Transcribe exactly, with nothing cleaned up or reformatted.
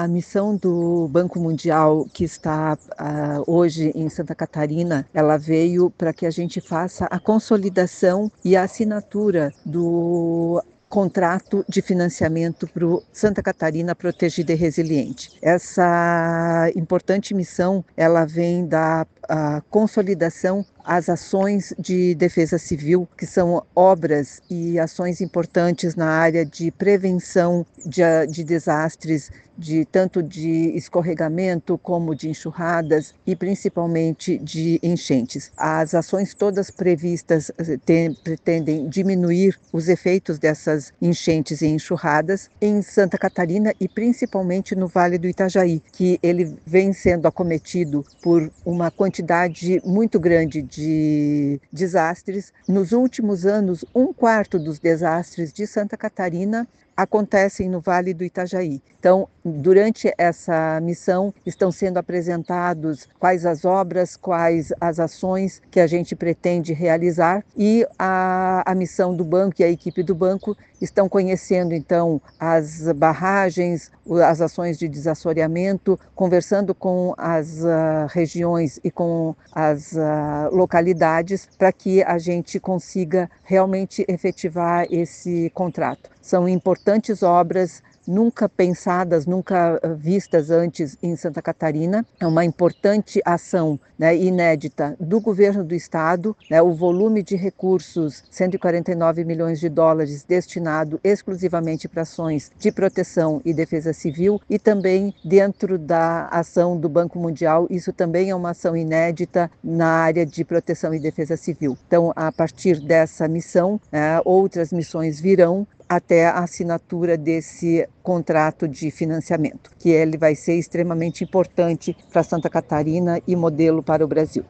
A missão do Banco Mundial, que está uh, hoje em Santa Catarina, ela veio para que a gente faça a consolidação e a assinatura do contrato de financiamento para o Santa Catarina Protegida e Resiliente. Essa importante missão, ela vem da a consolidação às ações de defesa civil, que são obras e ações importantes na área de prevenção de, de desastres, de tanto de escorregamento como de enxurradas e principalmente de enchentes. As ações todas previstas tem, pretendem diminuir os efeitos dessas enchentes e enxurradas em Santa Catarina e principalmente no Vale do Itajaí, que ele vem sendo acometido por uma quantidade muito grande de desastres. Nos últimos anos, um quarto dos desastres de Santa Catarina acontecem no Vale do Itajaí. Então, durante essa missão, estão sendo apresentados quais as obras, quais as ações que a gente pretende realizar, e a, a missão do banco e a equipe do banco estão conhecendo, então, as barragens, as ações de desassoreamento, conversando com as uh, regiões e com as uh, localidades para que a gente consiga realmente efetivar esse contrato. São importantes obras, nunca pensadas, nunca vistas antes em Santa Catarina. É uma importante ação, né, inédita do governo do estado, né, o volume de recursos, cento e quarenta e nove milhões de dólares destinado exclusivamente para ações de proteção e defesa civil, e também dentro da ação do Banco Mundial, isso também é uma ação inédita na área de proteção e defesa civil. Então, a partir dessa missão, né, outras missões virão até a assinatura desse contrato de financiamento, que ele vai ser extremamente importante para Santa Catarina e modelo para o Brasil.